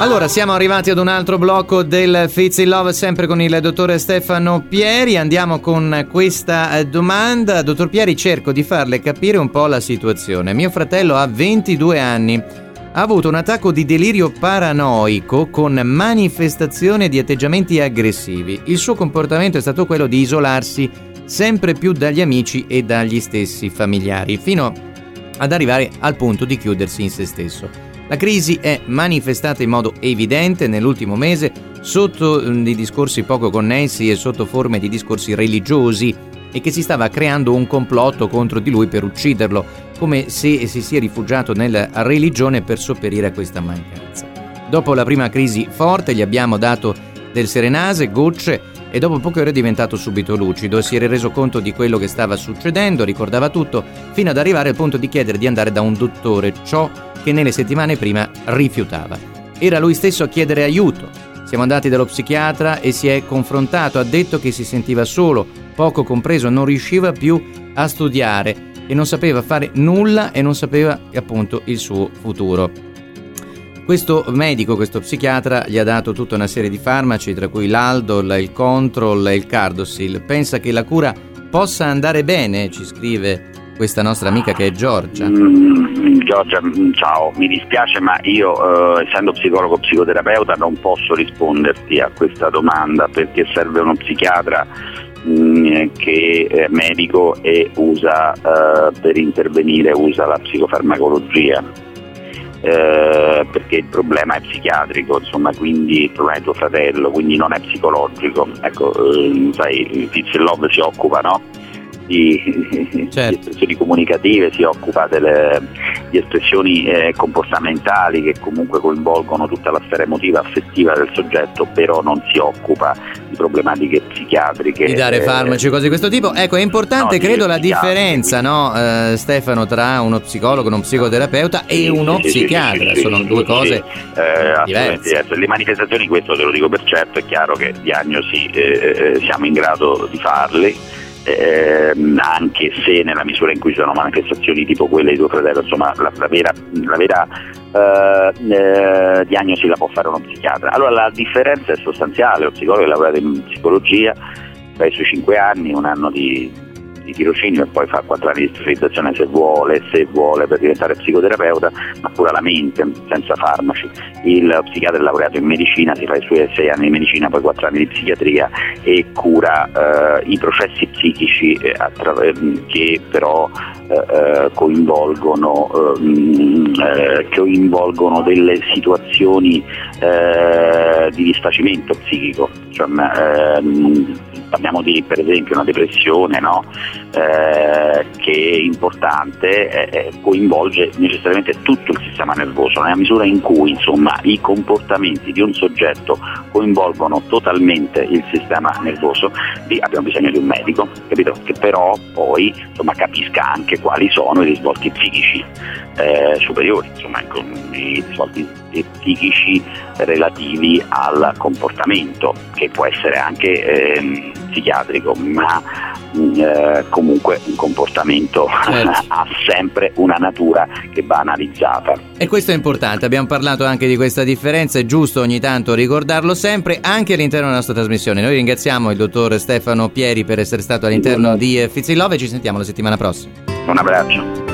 Allora, siamo arrivati ad un altro blocco del Fizz in Love, sempre con il dottore Stefano Pieri. Andiamo con questa domanda. Dottor Pieri, cerco di farle capire un po' la situazione. Mio fratello ha 22 anni, ha avuto un attacco di delirio paranoico con manifestazione di atteggiamenti aggressivi. Il suo comportamento è stato quello di isolarsi sempre più dagli amici e dagli stessi familiari, fino ad arrivare al punto di chiudersi in se stesso. La crisi è manifestata in modo evidente nell'ultimo mese sotto dei discorsi poco connessi e sotto forme di discorsi religiosi, e che si stava creando un complotto contro di lui per ucciderlo, come se si sia rifugiato nella religione per sopperire a questa mancanza. Dopo la prima crisi forte gli abbiamo dato del Serenase, gocce, e dopo poche ore è diventato subito lucido, si era reso conto di quello che stava succedendo, ricordava tutto, fino ad arrivare al punto di chiedere di andare da un dottore, ciò che nelle settimane prima rifiutava. Era lui stesso a chiedere aiuto. Siamo andati dallo psichiatra e si è confrontato, ha detto che si sentiva solo, poco compreso, non riusciva più a studiare e non sapeva fare nulla e non sapeva appunto il suo futuro. Questo medico, questo psichiatra, gli ha dato tutta una serie di farmaci, tra cui l'Aldol, il Control e il Cardosil. Pensa che la cura possa andare bene, ci scrive questa nostra amica che è Giorgia. Giorgia, ciao, mi dispiace ma io essendo psicologo psicoterapeuta non posso risponderti a questa domanda, perché serve uno psichiatra che è medico e usa per intervenire usa la psicofarmacologia. Perché il problema è psichiatrico, insomma, quindi il problema è tuo fratello, quindi non è psicologico. Ecco, sai, il Fizz in Love si occupa, no? Di espressioni comunicative, si occupa di espressioni comportamentali che comunque coinvolgono tutta la sfera emotiva, affettiva del soggetto, però non si occupa di problematiche psichiatriche. Di dare farmaci, cose di questo tipo. Ecco, è importante, credo, la differenza, no, Stefano, tra uno psicologo, uno psicoterapeuta e uno psichiatra. Sono due cose diverse. Le manifestazioni, questo te lo dico per certo, è chiaro che diagnosi siamo in grado di farle. Anche se nella misura in cui ci sono manifestazioni tipo quelle di tuo fratello, insomma la vera diagnosi la può fare uno psichiatra. Allora la differenza è sostanziale. Lo psicologo è lavorato in psicologia, fa i suoi 5 anni, un anno di tirocinio e poi fa 4 anni di specializzazione se vuole per diventare psicoterapeuta, ma cura la mente senza farmaci. Il psichiatra è laureato in medicina, si fa i suoi 6 anni di medicina, poi 4 anni di psichiatria e cura i processi psichici che però coinvolgono delle situazioni di disfacimento psichico, cioè, parliamo di, per esempio, una depressione, no? Che è importante, coinvolge necessariamente tutto il sistema nervoso, nella misura in cui, insomma, i comportamenti di un soggetto coinvolgono totalmente il sistema nervoso. Lì abbiamo bisogno di un medico, capito? Che però poi, insomma, capisca anche quali sono i risvolti psichici superiori, insomma, i risvolti psichici relativi al comportamento, che può essere anche psichiatrico, ma comunque un comportamento ha sempre una natura che va analizzata. E questo è importante, abbiamo parlato anche di questa differenza, è giusto ogni tanto ricordarlo sempre, anche all'interno della nostra trasmissione. Noi ringraziamo il dottor Stefano Pieri per essere stato all'interno di Fizz in Love e ci sentiamo la settimana prossima. Un abbraccio.